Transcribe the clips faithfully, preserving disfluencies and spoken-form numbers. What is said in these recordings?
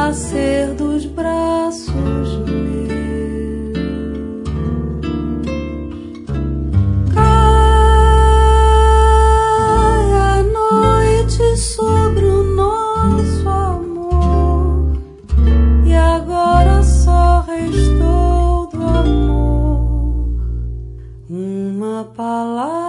nascer dos braços meus. Cai a noite sobre o nosso amor, e agora só restou do amor uma palavra.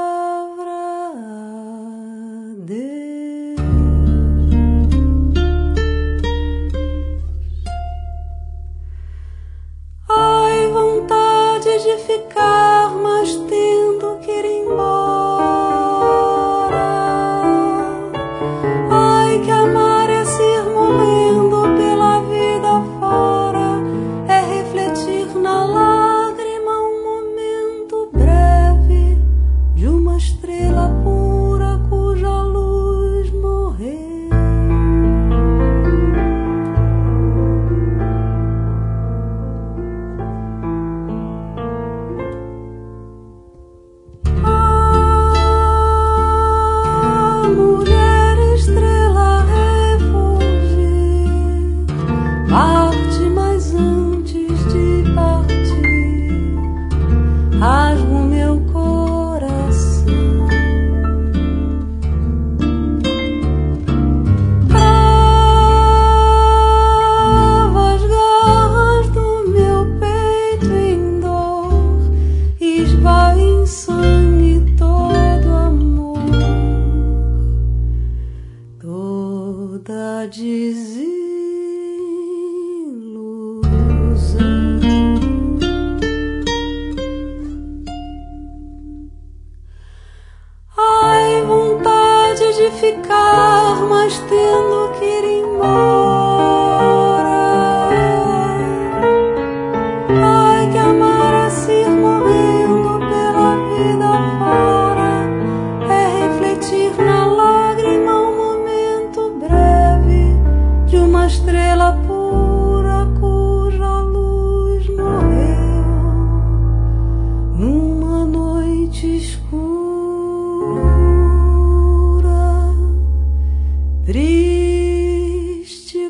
Ficar, mas tendo que ir embora. Ai, que amar é se ir morrendo pela vida fora, é refletir na lágrima um momento breve de uma estrela pura cuja luz morreu. Parte, mas antes de partir, rasgo meu coração. Trava as garras do meu peito em dor, esvai em sangue todo amor, toda desilusão. Ai, vontade de ficar, mas tendo que ir embora. Ai, que amar é se ir morrendo pela vida fora, é refletir na lágrima um momento breve de uma estrela pura cuja luz morreu numa noite escura. Triste